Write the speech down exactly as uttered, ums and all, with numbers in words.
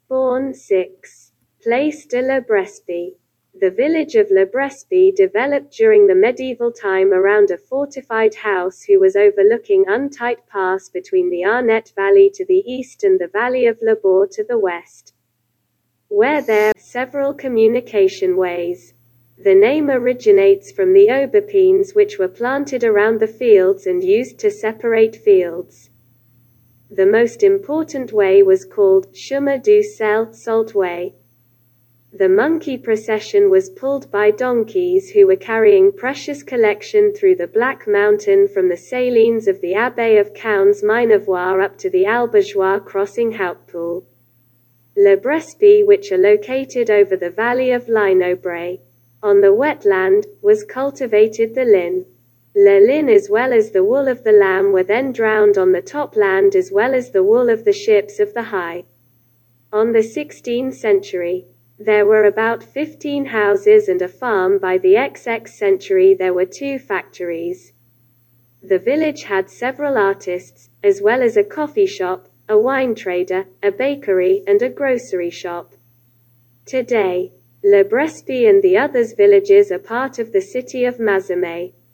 Born six. Place de la Brespie. The village of La Brespie developed during the medieval time around a fortified house who was overlooking Untight Pass between the Arnette Valley to the east and the Valley of Labour to the west, where there are several communication ways. The name originates from the aubergines which were planted around the fields and used to separate fields. The most important way was called Chemin du Sel, Salt Way. The monkey procession was pulled by donkeys who were carrying precious collection through the Black Mountain from the salines of the Abbey of Caunes Minervois up to the Albergeois crossing Hautpoul. La Brespie, which are located over the valley of Linobray. On the wetland, was cultivated the lin. Le lin as well as the wool of the lamb were then drowned on the top land as well as the wool of the ships of the high. On the sixteenth century, there were about fifteen houses and a farm. By the sixth century there were two factories. The village had several artists, as well as a coffee shop, a wine trader, a bakery, and a grocery shop. Today, La Brespie and the others villages are part of the city of Mazamet.